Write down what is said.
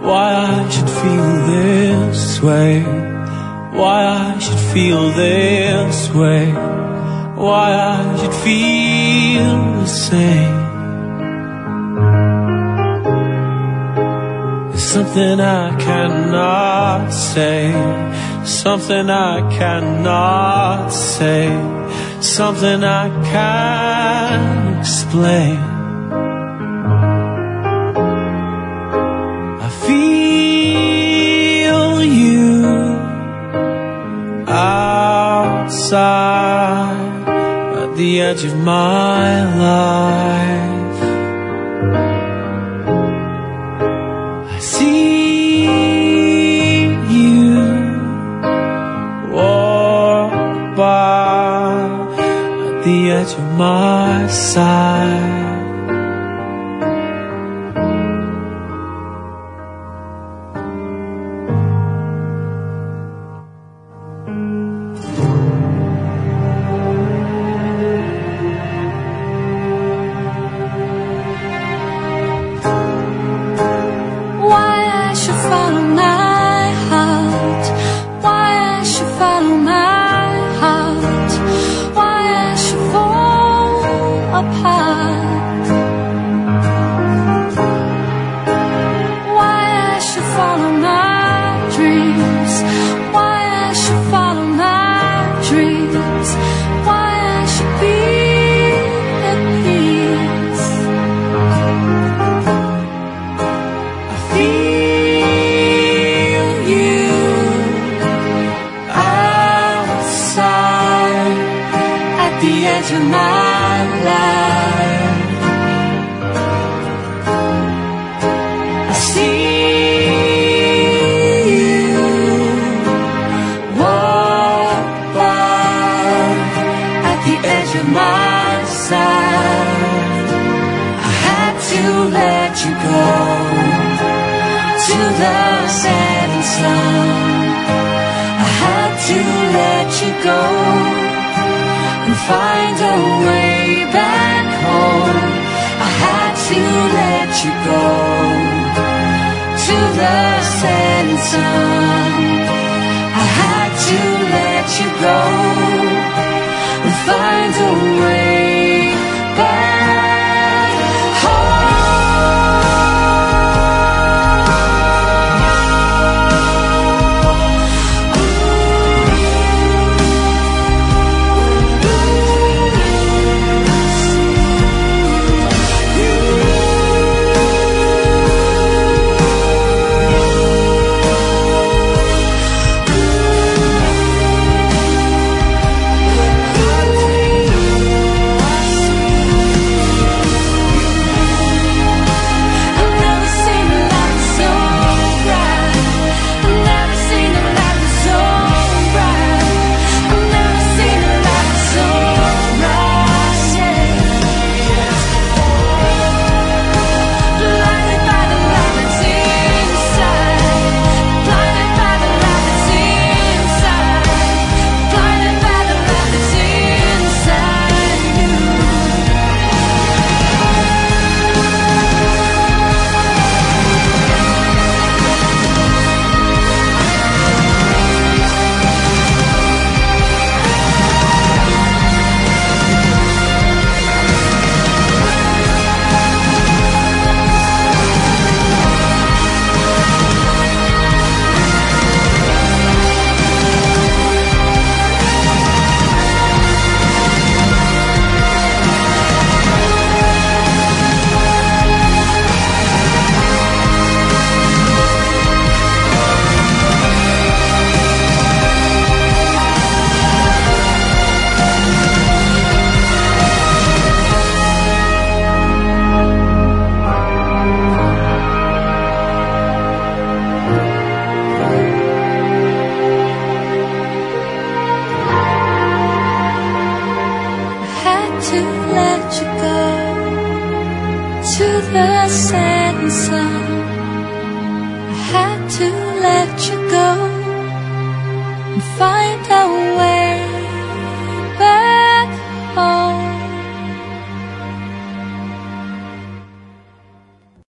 why I should feel this way, why I should feel this way, why I should feel the same. There's something I cannot say, something I cannot say, something I can't explain. I feel you outside at the edge of my life. I see you walk by at the edge of my side. To the same.